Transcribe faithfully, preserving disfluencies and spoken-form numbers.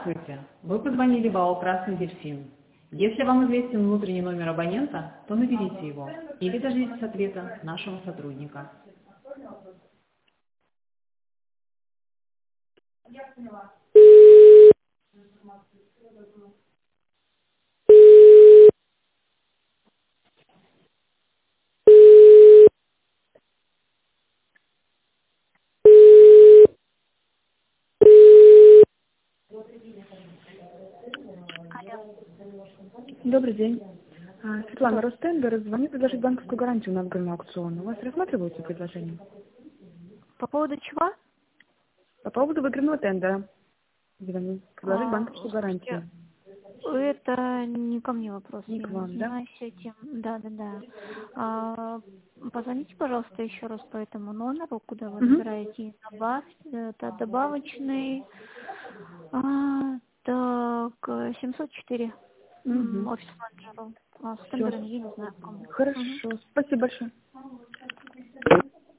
Здравствуйте. Вы позвонили в АО «Красный дельфин». Если вам известен внутренний номер абонента, то наберите его или дождитесь ответа нашего сотрудника. Добрый день. А, Светлана Ростендер, звонит предложить банковскую гарантию на отгольный аукцион. У вас рассматриваются предложения? По поводу чего? По поводу выигранного тендера. Звоню. Предложить А, банковскую гарантию. это не ко мне вопрос. Не Я к не вам, да? занимаюсь этим. Да, да, да. А, позвоните, пожалуйста, еще раз по этому номеру, куда вы Угу. набираете добав... Это добавочный. А, так, семьсот четыре. М, Угу. Офис менеджеру. А с Все. тендером я не знаю, кому. Мгм. Хорошо. Спасибо большое.